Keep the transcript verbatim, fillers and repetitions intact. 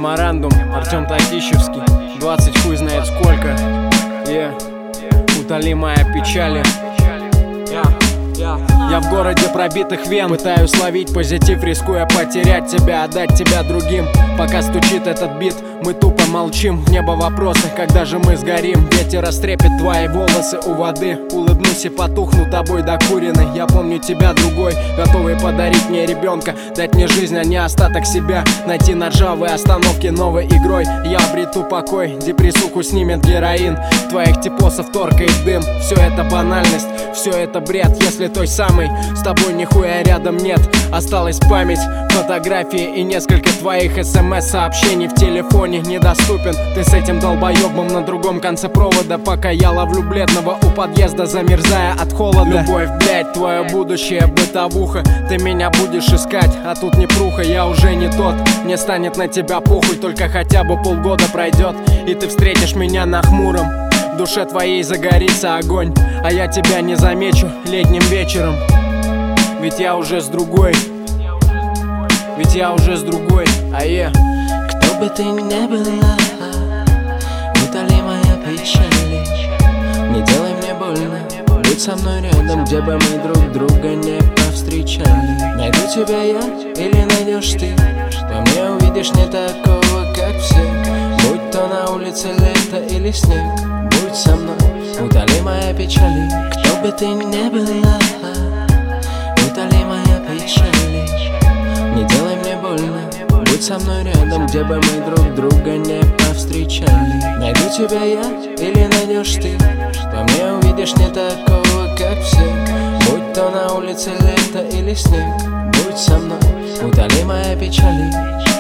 Меморандум, Артем Татищевский. Двадцать хуй знает сколько. Yeah. Утоли моя печали. Yeah. Yeah. Я в городе пробитых вен, пытаюсь ловить позитив, рискуя потерять тебя, отдать тебя другим. Пока стучит этот бит, мы тупо молчим. В небо вопросы, когда же мы сгорим. Ветер растрепет твои волосы у воды. Улыбнусь и потухну тобой докуренной. Я помню тебя другой, готовый подарить мне ребенка, дать мне жизнь, а не остаток себя. Найти на ржавые остановки новой игрой. Я обрету покой, депрессуху снимет героин. Твоих типосов торкает дым. Все это банальность, все это бред. Если той самой с тобой нихуя рядом нет. Осталась память, фотографии и несколько твоих смс-сообщений в телефоне недоступен. Ты с этим долбоебом на другом конце провода, пока я ловлю бледного у подъезда, замерзая от холода. Любовь, блять, твое будущее бытовуха. Ты меня будешь искать, а тут не пруха. Я уже не тот, мне станет на тебя похуй. Только хотя бы полгода пройдет, и ты встретишь меня на хмуром. В душе твоей загорится огонь, а я тебя не замечу летним вечером. Ведь я уже с другой, ведь я уже с другой, а я. Кто бы ты ни была, утоли моя печали. Не делай мне больно, будь со мной рядом, где бы мы друг друга не повстречали. Найду тебя я или найдешь ты, во мне увидишь не такого, как все. Будь то на улице лето или снег, будь со мной, утоли моя печали. Кто бы ты ни была, утоли моя печали. Не делай мне больно, будь со мной рядом, где бы мы друг друга не повстречали. Найду тебя я или найдешь ты, во мне увидишь не такого, как все. Будь то на улице лето или снег, будь со мной, утоли моя печали.